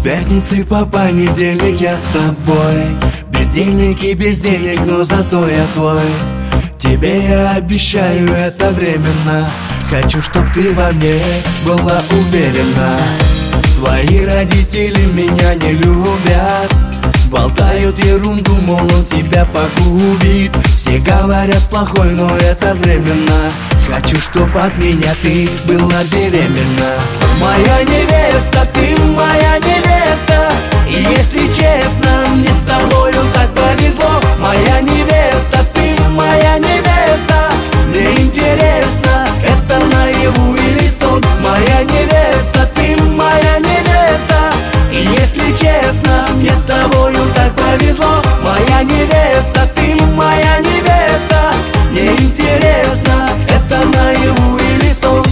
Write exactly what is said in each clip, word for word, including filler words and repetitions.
пятницы по понедельник я с тобой. Бездельник и без денег, но зато я твой. Тебе я обещаю, это временно. Хочу, чтоб ты во мне была уверена. Твои родители меня не любят, болтают ерунду, мол, он тебя погубит. Все говорят плохой, но это временно. Хочу, чтоб от меня ты была беременна. Моя невеста, ты моя невеста. И если честно, мне с тобою так повезло. Моя невеста, ты моя невеста. Мне интересно, это наяву или сон. Моя невеста, ты моя невеста. И если честно, мне с тобою так повезло. Моя невеста, ты моя невеста. Мне интересно, это наяву или сон.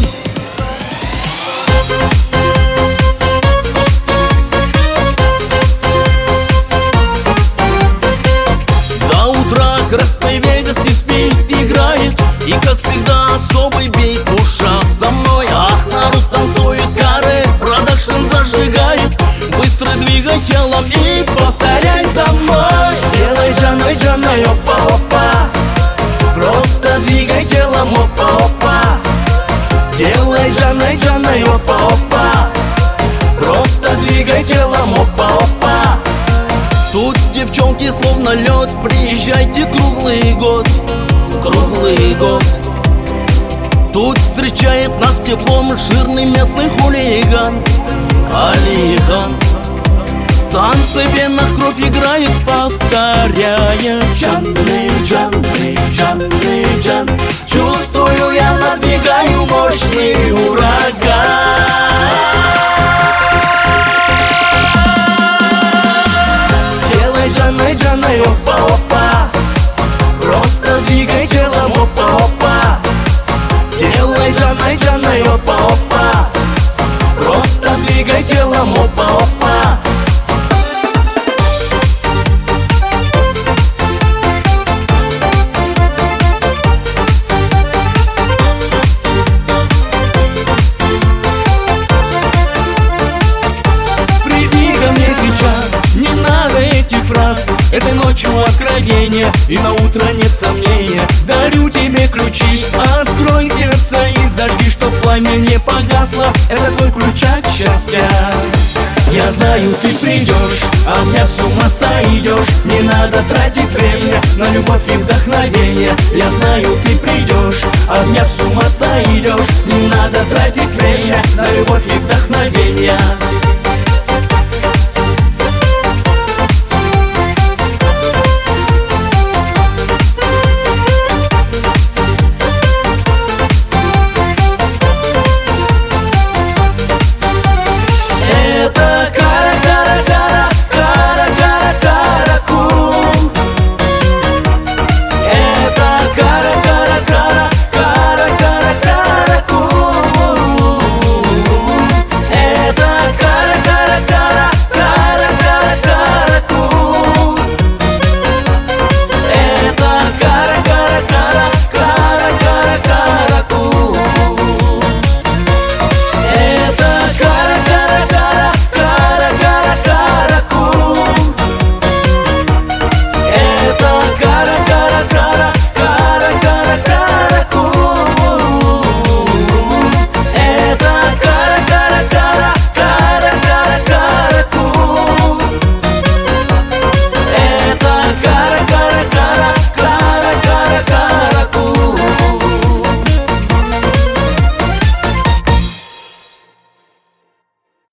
До утра Красный Вегас не спит, играет. И как всегда особый бит в ушах со мной. Ах, народ танцует, каре, продакшн зажигает. Быстро двигай телом и повторяй за мной. Делай джаной, джаной, опа-опа. Просто двигай телом, опа-опа. Делай джаной, джаной, опа-опа. Просто двигай телом, опа-опа. Тут девчонки словно лед, приезжайте круглый год, круглый год. Тут встречает нас теплом жирный местный хулиган Алихан. Танцы в венах кровь играет, повторяя Джанны, джанны, джанны, джан. чувствую, я надвигаю мощный ураган. Делай джаной, джаной, опа-опа. Просто двигай телом, опа-опа. Делай джаной, джаной, опа-опа. Просто двигай телом, опа-опа. Этой ночью откровение, и на утро нет сомнения. Дарю тебе ключи, открой сердце и зажги, чтоб пламя не погасло. Это твой ключ от счастья. Я знаю, ты придешь, обняв с ума сойдешь. Не надо тратить время на любовь и вдохновение. Я знаю, ты придешь, обняв с ума сойдешь. Не надо тратить время на любовь и вдохновение.